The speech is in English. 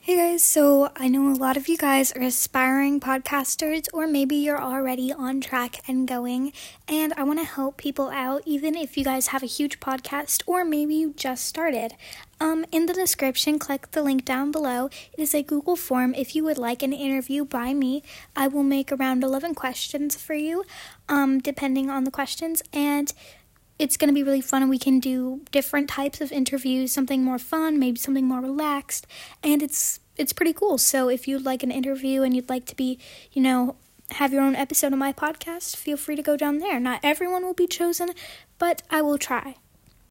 Hey guys, so I know a lot of you guys are aspiring podcasters, or maybe you're already on track and going, and I want to help people out, even if you guys have a huge podcast, or maybe you just started. In the description, click the link down below. It is a Google form. If you would like an interview by me, I will make around 11 questions for you, depending on the questions, and it's going to be really fun, and we can do different types of interviews, something more fun, maybe something more relaxed, and it's pretty cool. So if you'd like an interview and you'd like to be, have your own episode of my podcast, feel free to go down there. Not everyone will be chosen, but I will try.